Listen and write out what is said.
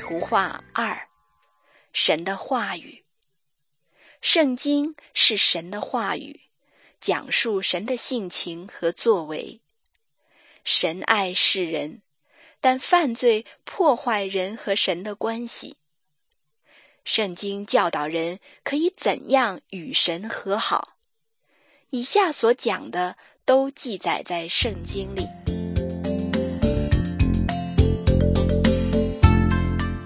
图画2：神的话语。圣经是神的话语，讲述神的性情和作为。神爱世人，但犯罪破坏人和神的关系。圣经教导人可以怎样与神和好。以下所讲的都记载在圣经里。